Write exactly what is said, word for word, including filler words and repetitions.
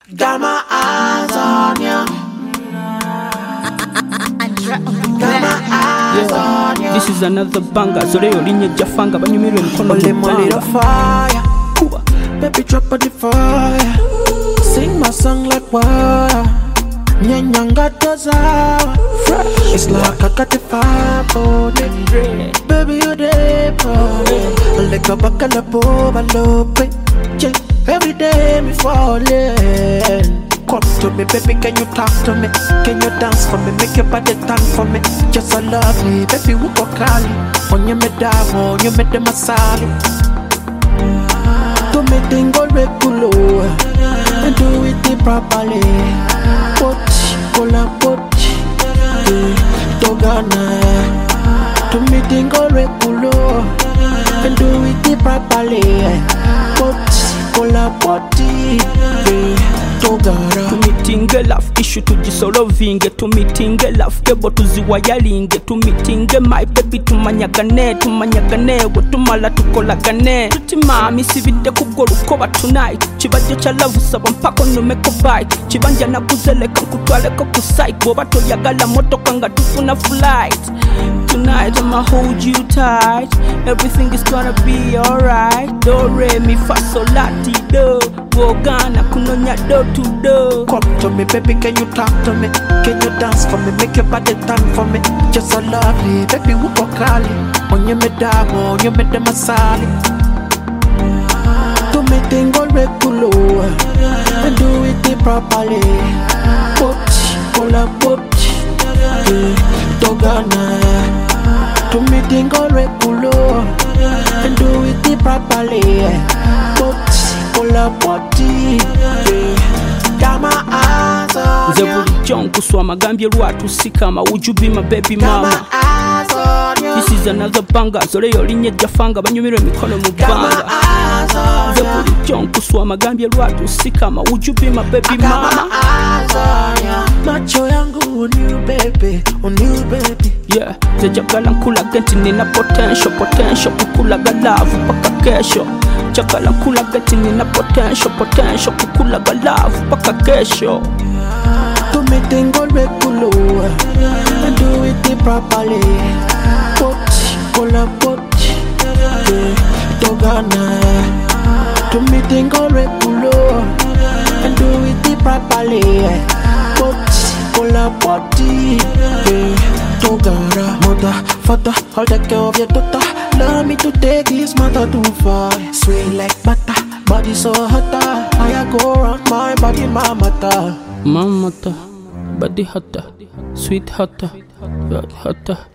Got my eyes on ya. Got my eyes on ya. This is another banger. Zore yolinye jafanga banyumirwe mkono Only my little fire. Baby drop on the fire. Sing my song like water. Nyanyanga tozawa. It's like I got the fire for me. Baby you there for me. Like a bacala boba lope. Every day me falling. Come to me, baby, can you talk to me? Can you dance for me? Make your body dance for me. Just so lovely, baby, we go cali. On your medavo, you made the masali. Do me tingle regular and do it properly. Poch, cola poch, dogana. Do me tingle regular and do it properly. Poch, cola pochi, dogana. Tumitinge love issue tujisolovinge. Tumitinge love kebo tuziwayalinge. Tumitinge my baby tumanyagane. Tumanyagane wetumala tukolagane. Tutimami sivide kugolukoba tonight. Chibajo cha love saba mpako numeko bite. Chibanja na kuzeleka nkutwaleko kusite. Boba toyagala moto kanga tufuna flight. Tonight I'ma hold you tight. Everything is gonna be alright. Do re mi fa sol la ti do. Wogana kunonya do to do. Come to me, baby, can you talk to me? Can you dance for me? Make your body dance for me. Just so lovely, baby, we go cali. On your medavo, on your mede masali. Do me tingle regular and do it properly. Poch, cola poch, dogana. Do me tingle regular and do it properly. Poch, cola pochi. Got my eyes on Ze ya. buli John kuswa magambye lwatu sikama. Would you be my baby Got mama? my eyes on ya. This is another banger. Zore yolinye jafanga banyumirwe mikono Got my mubanga. eyes on Ze ya. buli John kuswa magambye lwatu sikama. Would you be my baby I got my mama? eyes on ya. Macho yangu on you baby, on you baby. Yeah, ze jagala nkulaga nti nina potential. Potential kukulaga love paka kesho. Jagala nkulaga nti nina potential. Potential kukulaga love paka kesho. Do me tingle regular and do it properly. Poch, cola poch, dogana. Do me tingle regular and do it properly. Poch, cola pochi, dogana. Mother, father, I'll take care of your daughter. Love me to take this matter too far. Sweet like butter, body so hotter. I go around my body, my matter. Mamata, body hotter, sweet hotter, hotter.